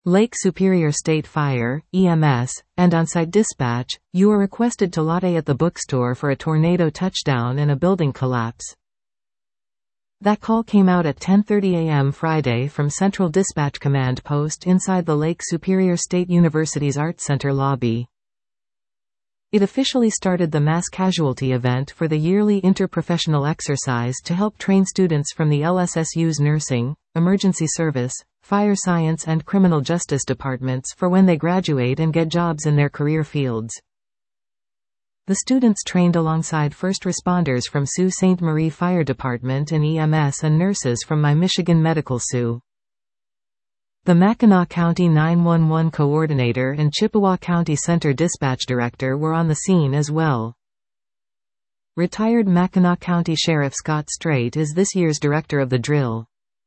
Lake Superior State Fire, EMS, and on-site dispatch, you are requested to latte at the bookstore for a tornado touchdown and a building collapse. That call came out at 10:30 a.m. Friday from Central Dispatch Command Post inside the Lake Superior State University's Arts Center lobby. It officially started the mass casualty event for the yearly interprofessional exercise to help train students from the LSSU's nursing, emergency service, fire science and criminal justice departments for when they graduate and get jobs in their career fields. The students trained alongside first responders from Sault Ste. Marie Fire Department and EMS and nurses from My Michigan Medical SU. The Mackinac County 911 Coordinator and Chippewa County Center Dispatch Director were on the scene as well. Retired Mackinac County Sheriff Scott Strait is this year's director of the drill.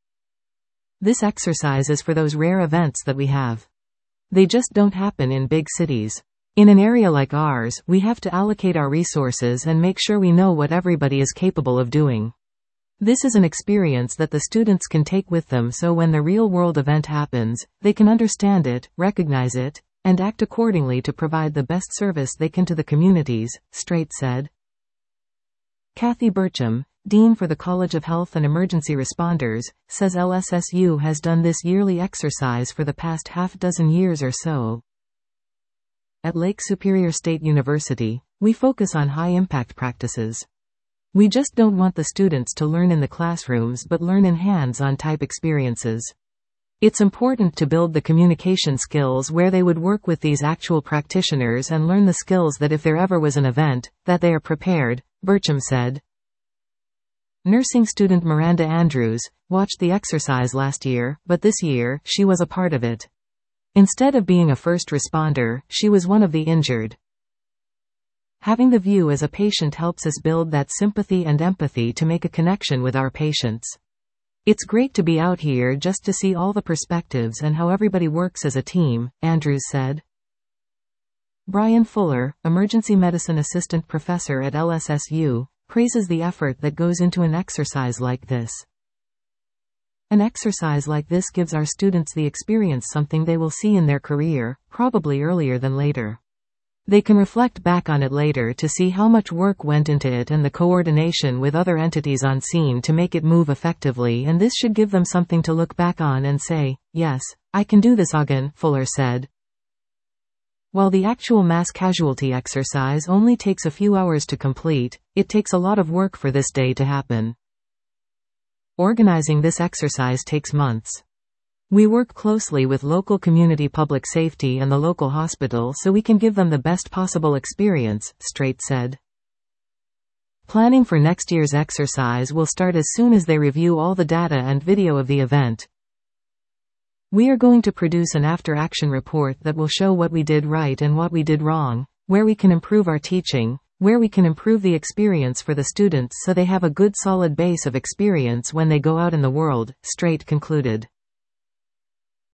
This exercise is for those rare events that we have. They just don't happen in big cities. In an area like ours, we have to allocate our resources and make sure we know what everybody is capable of doing. This is an experience that the students can take with them so when the real-world event happens, they can understand it, recognize it, and act accordingly to provide the best service they can to the communities, Strait said. Kathy Burcham, Dean for the College of Health and Emergency Responders, says LSSU has done this yearly exercise for the past half-dozen years or so. At Lake Superior State University, we focus on high-impact practices. We just don't want the students to learn in the classrooms but learn in hands-on type experiences. It's important to build the communication skills where they would work with these actual practitioners and learn the skills that if there ever was an event, that they are prepared, Burcham said. Nursing student Miranda Andrews watched the exercise last year, but this year, she was a part of it. Instead of being a first responder, she was one of the injured. Having the view as a patient helps us build that sympathy and empathy to make a connection with our patients. It's great to be out here just to see all the perspectives and how everybody works as a team, Andrews said. Brian Fuller, emergency medicine assistant professor at LSSU, praises the effort that goes into an exercise like this. An exercise like this gives our students the experience something they will see in their career, probably earlier than later. They can reflect back on it later to see how much work went into it and the coordination with other entities on scene to make it move effectively, and this should give them something to look back on and say, yes, I can do this again, Fuller said. While the actual mass casualty exercise only takes a few hours to complete, it takes a lot of work for this day to happen. Organizing this exercise takes months. We work closely with local community public safety and the local hospital so we can give them the best possible experience, Strait said. Planning for next year's exercise will start as soon as they review all the data and video of the event. We are going to produce an after-action report that will show what we did right and what we did wrong, where we can improve our teaching, where we can improve the experience for the students so they have a good solid base of experience when they go out in the world, Strait concluded.